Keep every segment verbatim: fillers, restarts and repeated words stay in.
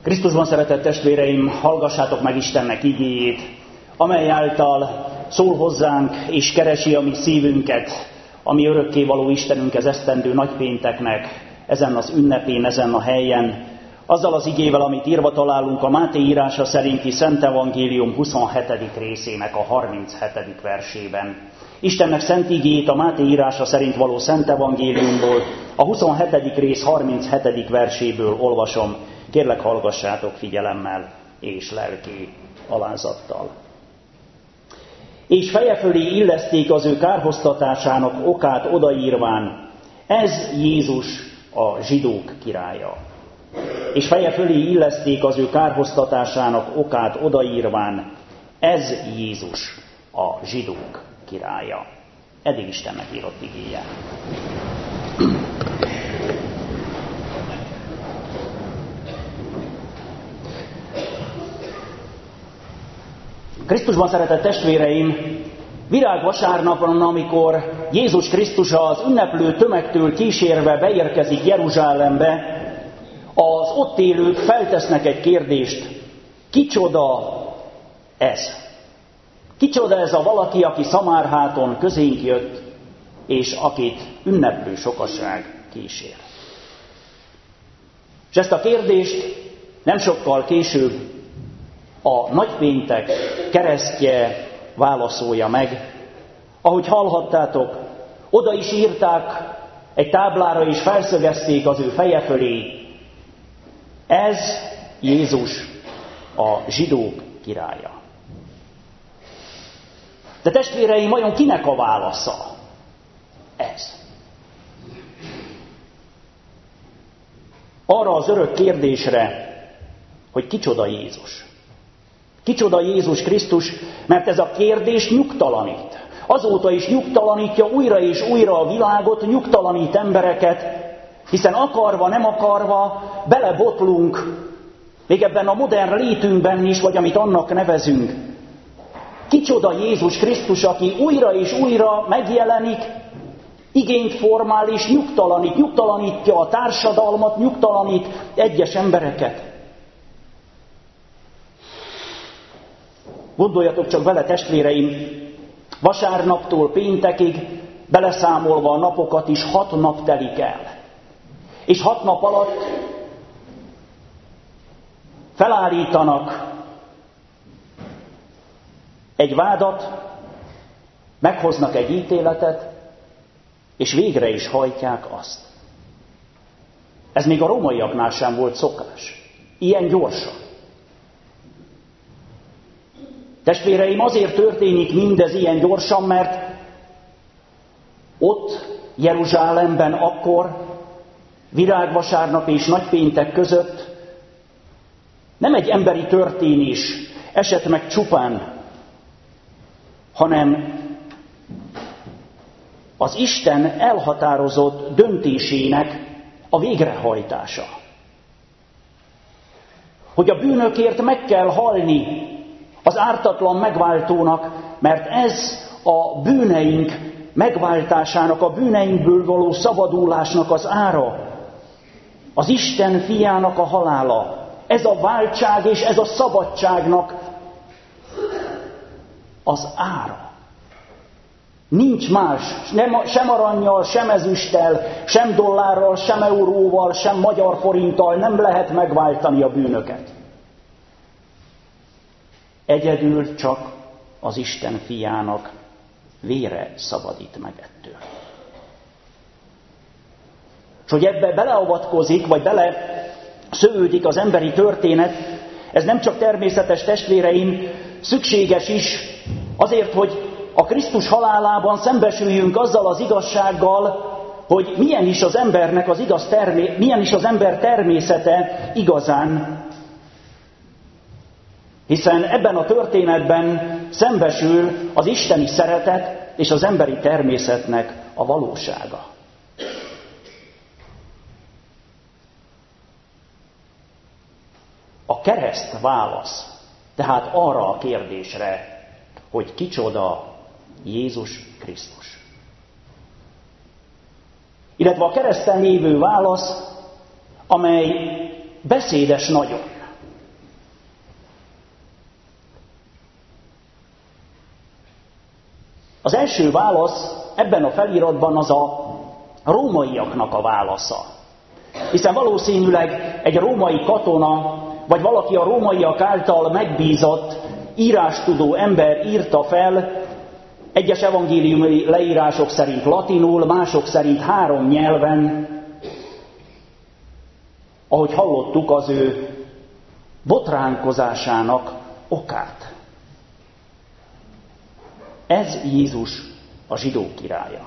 Krisztusban szeretett testvéreim, hallgassátok meg Istennek igéjét, amely által szól hozzánk és keresi a mi szívünket, ami örökkévaló Istenünk ez esztendő nagypénteknek, ezen az ünnepén, ezen a helyen, azzal az igével, amit írva találunk a Máté írása szerinti Szent Evangélium huszonhetedik részének a harminchetedik versében. Istennek szent igéjét a Máté írása szerint való Szent Evangéliumból, a huszonhetedik rész harminchetedik verséből olvasom. Kérlek, hallgassátok figyelemmel és lelki alázattal. És feje fölé illeszték az ő kárhoztatásának okát odaírván, ez Jézus a zsidók királya. És feje fölé illeszték az ő kárhoztatásának okát odaírván, ez Jézus a zsidók királya. Eddig Istennek írott igéje. Krisztusban szeretett testvéreim, virágvasárnapon, amikor Jézus Krisztus az ünneplő tömegtől kísérve beérkezik Jeruzsálembe, az ott élők feltesznek egy kérdést: kicsoda ez? Kicsoda ez a valaki, aki szamárháton közénk jött, és akit ünneplő sokaság kísér? És ezt a kérdést nem sokkal később a nagypéntek keresztje válaszolja meg. Ahogy hallhattátok, oda is írták egy táblára, és felszögezték az ő feje fölé, ez Jézus a zsidók királya. De testvéreim, vajon kinek a válasza ez? Arra az örök kérdésre, hogy kicsoda Jézus. Kicsoda Jézus Krisztus, mert ez a kérdés nyugtalanít. Azóta is nyugtalanítja újra és újra a világot, nyugtalanít embereket, hiszen akarva, nem akarva belebotlunk, még ebben a modern létünkben is, vagy amit annak nevezünk. Kicsoda Jézus Krisztus, aki újra és újra megjelenik, igényt formál és nyugtalanít, nyugtalanítja a társadalmat, nyugtalanít egyes embereket. Gondoljatok csak vele, testvéreim, vasárnaptól péntekig, beleszámolva a napokat is, hat nap telik el. És hat nap alatt felállítanak egy vádat, meghoznak egy ítéletet, és végre is hajtják azt. Ez még a rómaiaknál sem volt szokás. Ilyen gyorsan. Testvéreim, azért történik mindez ilyen gyorsan, mert ott, Jeruzsálemben akkor, virágvasárnap és nagypéntek között nem egy emberi történés esett meg csupán, hanem az Isten elhatározott döntésének a végrehajtása. Hogy a bűnökért meg kell halni az ártatlan megváltónak, mert ez a bűneink megváltásának, a bűneinkből való szabadulásnak az ára. Az Isten fiának a halála. Ez a váltság és ez a szabadságnak az ára. Nincs más, nem, sem arannyal, sem ezüsttel, sem dollárral, sem euróval, sem magyar forinttal nem lehet megváltani a bűnöket. Egyedül csak az Isten fiának vére szabadít meg ettől. És hogy ebbe beleavatkozik, vagy bele sződik az emberi történet, ez nem csak természetes, testvéreim, szükséges is azért, hogy a Krisztus halálában szembesüljünk azzal az igazsággal, hogy milyen is az embernek az igaz termé- milyen is az ember természete igazán. Hiszen ebben a történetben szembesül az isteni szeretet és az emberi természetnek a valósága. A kereszt válasz tehát arra a kérdésre, hogy kicsoda Jézus Krisztus. Illetve a kereszten lévő válasz, amely beszédes nagyon. Az első válasz ebben a feliratban az a rómaiaknak a válasza. Hiszen valószínűleg egy római katona, vagy valaki a rómaiak által megbízott, írástudó ember írta fel, egyes evangéliumi leírások szerint latinul, mások szerint három nyelven, ahogy hallottuk, az ő botránkozásának okát. Ez Jézus, a zsidók királya.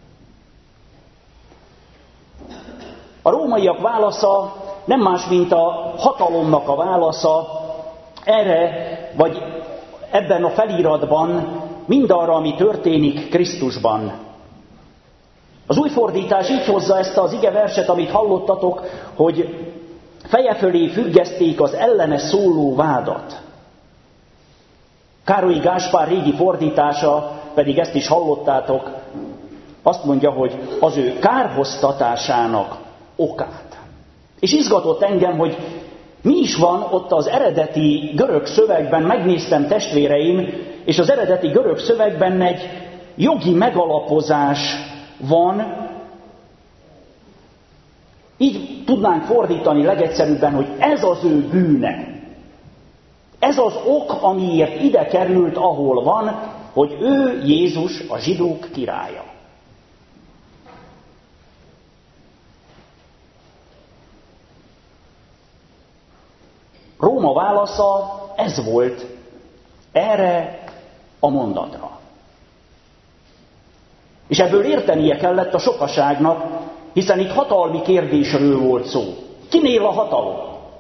A rómaiak válasza nem más, mint a hatalomnak a válasza erre, vagy ebben a feliratban mindarra, ami történik Krisztusban. Az új fordítás így hozza ezt az igeverset, amit hallottatok, hogy feje fölé függeszték az ellene szóló vádat. Károly Gáspár régi fordítása, pedig ezt is hallottátok, azt mondja, hogy az ő kárhoztatásának okát. És izgatott engem, hogy mi is van ott az eredeti görög szövegben, megnéztem testvéreim, és az eredeti görög szövegben egy jogi megalapozás van. Így tudnánk fordítani legegyszerűbben, hogy ez az ő bűne. Ez az ok, amiért ide került, ahol van, hogy ő Jézus, a zsidók királya. Róma válasza ez volt erre a mondatra. És ebből értenie kellett a sokaságnak, hiszen itt hatalmi kérdésről volt szó. Kinél a hatalom?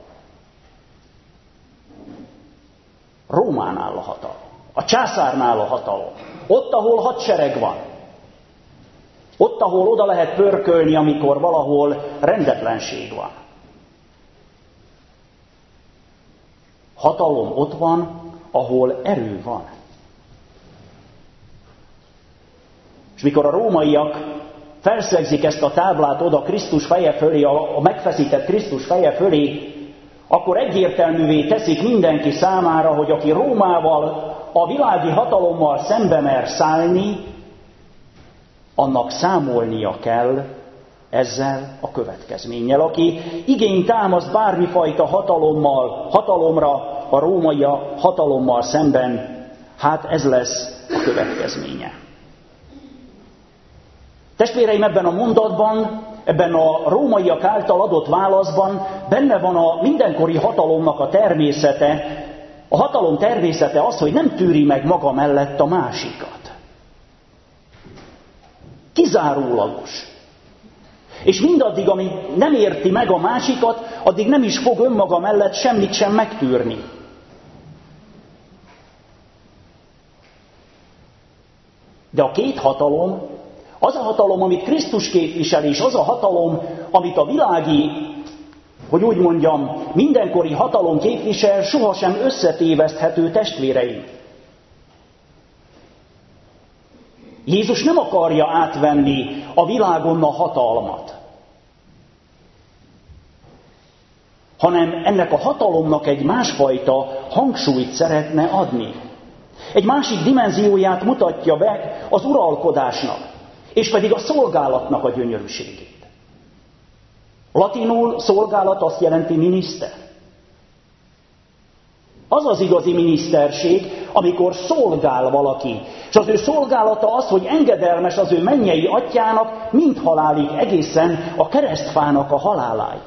Rómánál a hatalom. A császárnál a hatalom. Ott, ahol hadsereg van. Ott, ahol oda lehet pörkölni, amikor valahol rendetlenség van. Hatalom ott van, ahol erő van. És mikor a rómaiak felszegzik ezt a táblát oda Krisztus feje fölé, a megfeszített Krisztus feje fölé, akkor egyértelművé teszik mindenki számára, hogy aki Rómával, a világi hatalommal szembe mer szállni, annak számolnia kell ezzel a következménnyel. Aki igényt támaszt bármifajta hatalommal, hatalomra, a római hatalommal szemben, hát ez lesz a következménye. Testvéreim, ebben a mondatban, ebben a rómaiak által adott válaszban benne van a mindenkori hatalomnak a természete. A hatalom természete az, hogy nem tűri meg maga mellett a másikat. Kizárólagos. És mindaddig, amíg nem érti meg a másikat, addig nem is fog önmaga mellett semmit sem megtűrni. De a két hatalom, az a hatalom, amit Krisztus képvisel, és az a hatalom, amit a világi, hogy úgy mondjam, mindenkori hatalom képvisel, sohasem összetéveszthető, testvéreim. Jézus nem akarja átvenni a világon a hatalmat, hanem ennek a hatalomnak egy másfajta hangsúlyt szeretne adni. Egy másik dimenzióját mutatja be az uralkodásnak, és pedig a szolgálatnak a gyönyörűségét. Latinul szolgálat azt jelenti miniszter. Az az igazi miniszterség, amikor szolgál valaki. És az ő szolgálata az, hogy engedelmes az ő mennyei atyának mind halálig, egészen a keresztfának a haláláig.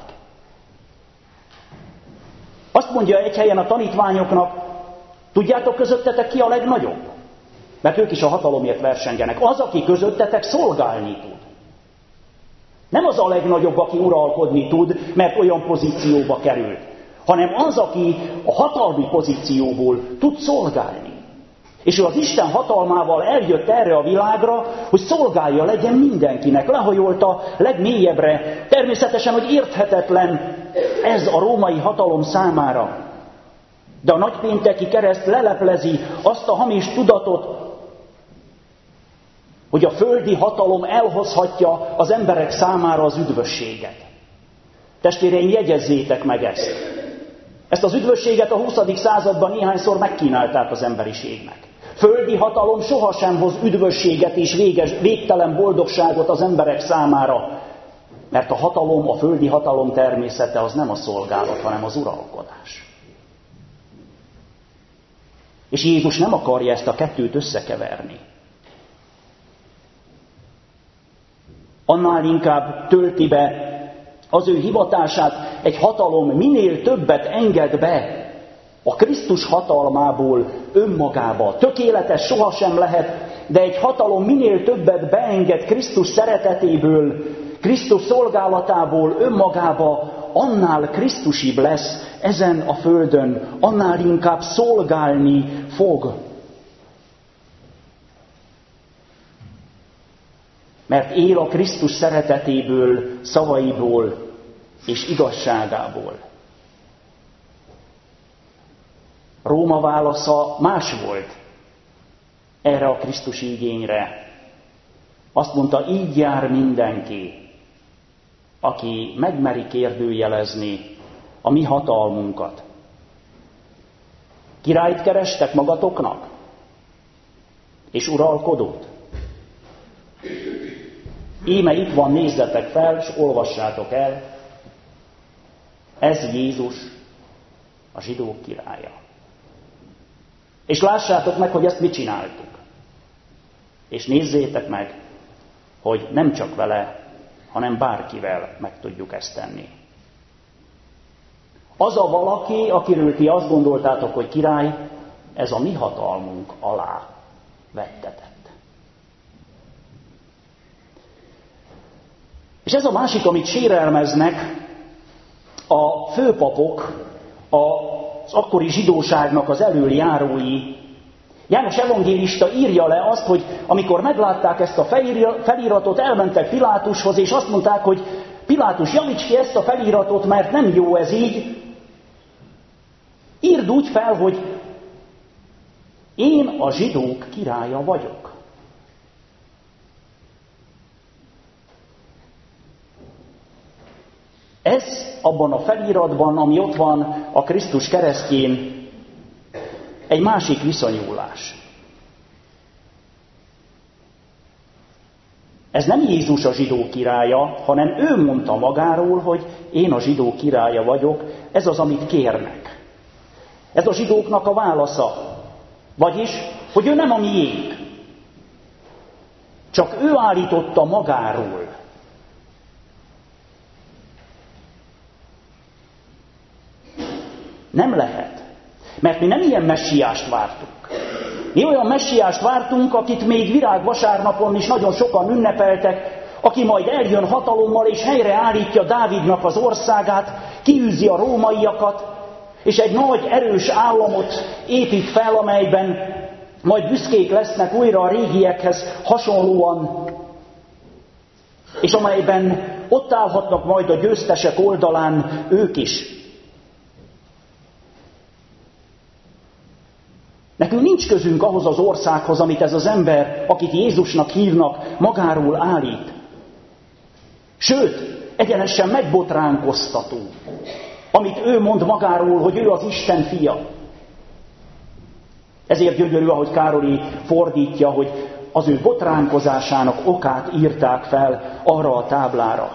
Azt mondja egy helyen a tanítványoknak, tudjátok közöttetek ki a legnagyobb? Mert ők is a hatalomért versengenek. Az, aki közöttetek szolgálni tud. Nem az a legnagyobb, aki uralkodni tud, mert olyan pozícióba került, hanem az, aki a hatalmi pozícióból tud szolgálni. És ő az Isten hatalmával eljött erre a világra, hogy szolgálja legyen mindenkinek. Lehajolt a legmélyebbre. Természetesen, hogy érthetetlen ez a római hatalom számára. De a nagypénteki kereszt leleplezi azt a hamis tudatot, hogy a földi hatalom elhozhatja az emberek számára az üdvösséget. Testvéreim, jegyezzétek meg ezt. Ezt az üdvösséget a huszadik században néhányszor megkínálták az emberiségnek. Földi hatalom sohasem hoz üdvösséget és véges, végtelen boldogságot az emberek számára, mert a hatalom, a földi hatalom természete az nem a szolgálat, hanem az uralkodás. És Jézus nem akarja ezt a kettőt összekeverni. Annál inkább tölti be az ő hivatását egy hatalom minél többet enged be a Krisztus hatalmából önmagába. Tökéletes sohasem lehet, de egy hatalom minél többet beenged Krisztus szeretetéből, Krisztus szolgálatából önmagába, annál Krisztusibb lesz ezen a földön, annál inkább szolgálni fog. Mert él a Krisztus szeretetéből, szavaiból és igazságából. Róma válasza más volt erre a Krisztusi igényre. Azt mondta, így jár mindenki, aki megmeri kérdőjelezni a mi hatalmunkat. Királyt kerestek magatoknak? És uralkodót? Íme itt van, nézzetek fel, és olvassátok el. Ez Jézus, a zsidók királya. És lássátok meg, hogy ezt mi csináltuk. És nézzétek meg, hogy nem csak vele, hanem bárkivel meg tudjuk ezt tenni. Az a valaki, akiről ti azt gondoltátok, hogy király, ez a mi hatalmunk alá vettetett. És ez a másik, amit sérelmeznek a főpapok, az akkori zsidóságnak az elöljárói. János evangélista írja le azt, hogy amikor meglátták ezt a feliratot, elmentek Pilátushoz, és azt mondták, hogy Pilátus, javíts ki ezt a feliratot, mert nem jó ez így. Írd úgy fel, hogy én a zsidók királya vagyok. Ez abban a feliratban, ami ott van a Krisztus keresztjén, egy másik viszonyulás. Ez nem Jézus a zsidó királya, hanem ő mondta magáról, hogy én a zsidó királya vagyok, ez az, amit kérnek. Ez a zsidóknak a válasza. Vagyis, hogy ő nem a miénk. Csak ő állította magáról. Nem lehet. Mert mi nem ilyen messiást vártunk. Mi olyan messiást vártunk, akit még virágvasárnapon is nagyon sokan ünnepeltek, aki majd eljön hatalommal és helyreállítja Dávidnak az országát, kiűzi a rómaiakat, és egy nagy, erős államot épít fel, amelyben majd büszkék lesznek újra a régiekhez hasonlóan, és amelyben ott állhatnak majd a győztesek oldalán ők is. Nekünk nincs közünk ahhoz az országhoz, amit ez az ember, akit Jézusnak hívnak, magáról állít. Sőt, egyenesen megbotránkoztató, amit ő mond magáról, hogy ő az Isten fia. Ezért gyönyörű, ahogy Károli fordítja, hogy az ő botránkozásának okát írták fel arra a táblára.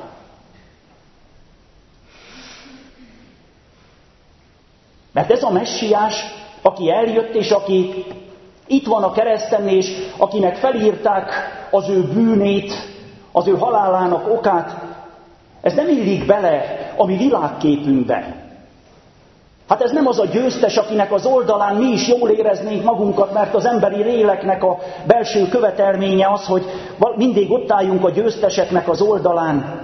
Mert ez a messiás, aki eljött, és aki itt van a kereszten, és akinek felírták az ő bűnét, az ő halálának okát, ez nem illik bele a mi világképünkbe. Hát ez nem az a győztes, akinek az oldalán mi is jól éreznénk magunkat, mert az emberi léleknek a belső követelménye az, hogy mindig ott álljunk a győzteseknek az oldalán.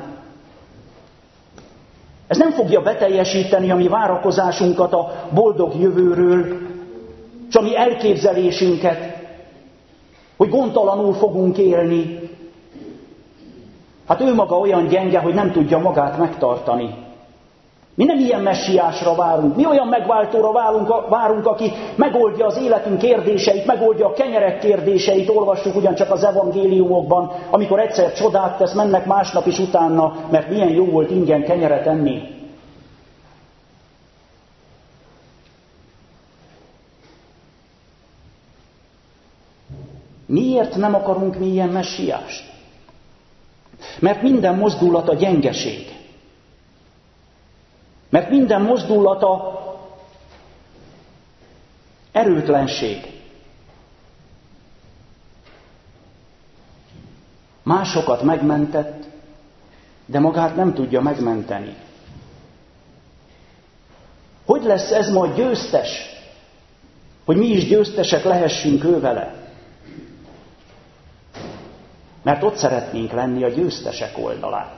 Ez nem fogja beteljesíteni a mi várakozásunkat a boldog jövőről, és a mi elképzelésünket, hogy gondtalanul fogunk élni. Hát ő maga olyan gyenge, hogy nem tudja magát megtartani. Mi nem ilyen messiásra várunk, mi olyan megváltóra várunk, várunk, aki megoldja az életünk kérdéseit, megoldja a kenyerek kérdéseit, olvassuk ugyancsak az evangéliumokban, amikor egyszer csodát tesz, mennek másnap is utána, mert milyen jó volt ingyen kenyeret enni. Miért nem akarunk mi ilyen messiást? Mert minden mozdulata gyengeség. Mert minden mozdulata erőtlenség. Másokat megmentett, de magát nem tudja megmenteni. Hogy lesz ez majd győztes? Hogy mi is győztesek lehessünk ő vele? Mert ott szeretnénk lenni a győztesek oldalán.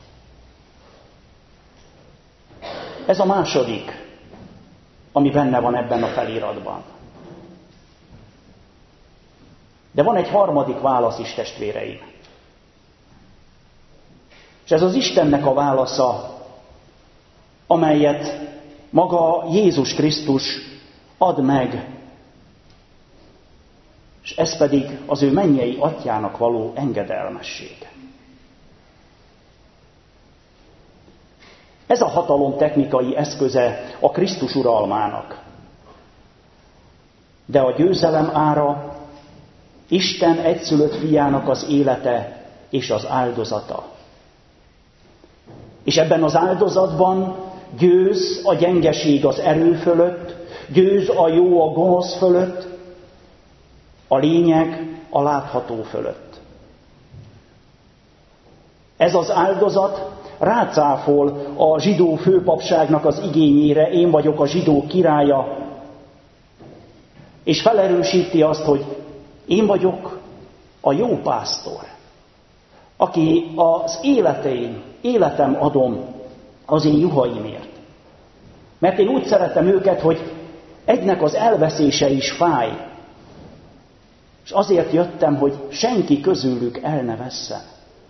Ez a második, ami benne van ebben a feliratban. De van egy harmadik válasz is, testvéreim. És ez az Istennek a válasza, amelyet maga Jézus Krisztus ad meg, és ez pedig az ő mennyei atyának való engedelmesség. Ez a hatalom technikai eszköze a Krisztus uralmának. De a győzelem ára Isten egyszülött fiának az élete és az áldozata. És ebben az áldozatban győz a gyengeség az erő fölött, győz a jó a gonosz fölött, a lényeg a látható fölött. Ez az áldozat rácáfol a zsidó főpapságnak az igényére, én vagyok a zsidó királya, és felerősíti azt, hogy én vagyok a jó pásztor, aki az életeim, életem adom az én juhaimért. Mert én úgy szeretem őket, hogy egynek az elveszése is fáj, és azért jöttem, hogy senki közülük el ne vesszen.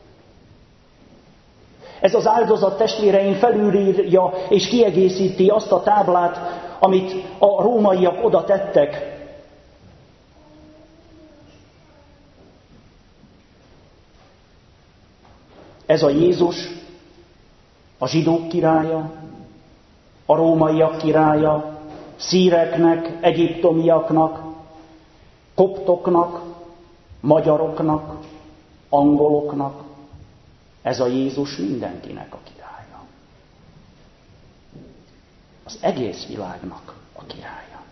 Ez az áldozat, testvéreim, felülírja és kiegészíti azt a táblát, amit a rómaiak oda tettek. Ez a Jézus, a zsidók királya, a rómaiak királya, szíreknek, egyiptomiaknak, koptoknak, magyaroknak, angoloknak, ez a Jézus mindenkinek a királya. Az egész világnak a királya.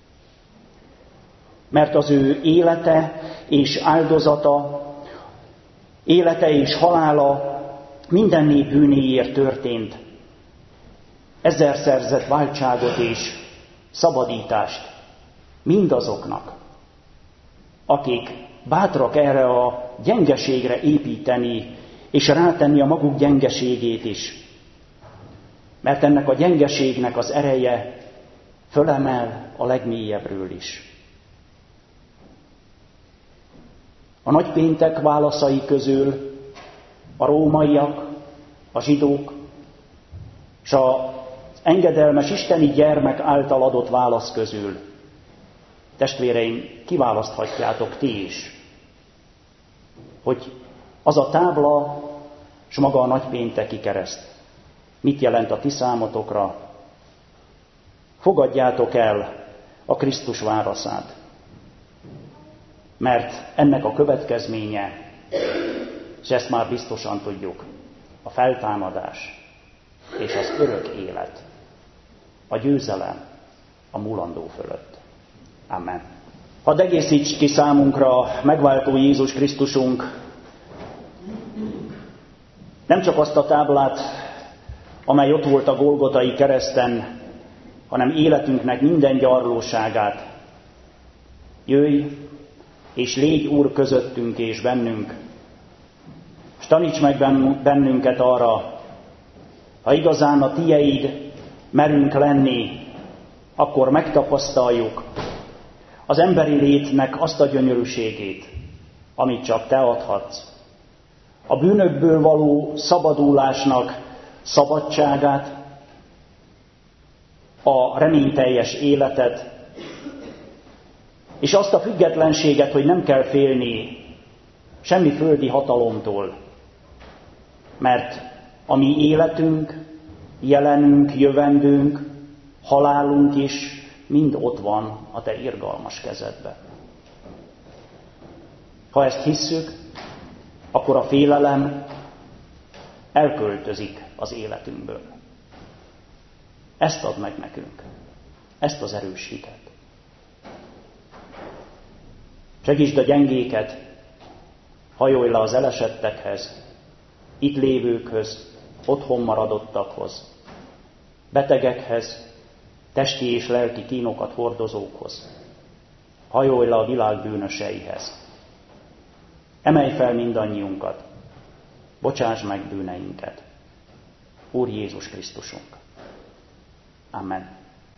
Mert az ő élete és áldozata, élete és halála minden nép bűnéért történt. Ezzel szerzett váltságot és szabadítást mindazoknak, akik bátrak erre a gyengeségre építeni, és rátenni a maguk gyengeségét is. Mert ennek a gyengeségnek az ereje fölemel a legmélyebbről is. A nagypéntek válaszai közül a rómaiak, a zsidók, és az engedelmes isteni gyermek által adott válasz közül, testvéreim, kiválaszthatjátok ti is, hogy az a tábla, és maga a nagypénteki kereszt mit jelent a ti számotokra. Fogadjátok el a Krisztus válaszát, mert ennek a következménye, és ezt már biztosan tudjuk, a feltámadás és az örök élet, a győzelem a mulandó fölött. Amen. Hadd egészíts ki számunkra megváltó Jézus Krisztusunk nem csak azt a táblát, amely ott volt a Golgotai kereszten, hanem életünknek minden gyarlóságát. Jöjj, és légy Úr közöttünk és bennünk, és taníts meg bennünket arra, ha igazán a tieid merünk lenni, akkor megtapasztaljuk az emberi létnek azt a gyönyörűségét, amit csak te adhatsz. A bűnökből való szabadulásnak szabadságát, a reményteljes életet, és azt a függetlenséget, hogy nem kell félni semmi földi hatalomtól, mert a mi életünk, jelenünk, jövendőnk, halálunk is mind ott van a te irgalmas kezedben. Ha ezt hisszük, akkor a félelem elköltözik az életünkből. Ezt ad meg nekünk, ezt az erős hitet. Segítsd a gyengéket, hajolj le az elesettekhez, itt lévőkhöz, otthon maradottakhoz, betegekhez, testi és lelki kínokat hordozókhoz. Hajolj le a világ bűnöseihez. Emelj fel mindannyiunkat, bocsáss meg bűneinket. Úr Jézus Krisztusunk. Amen.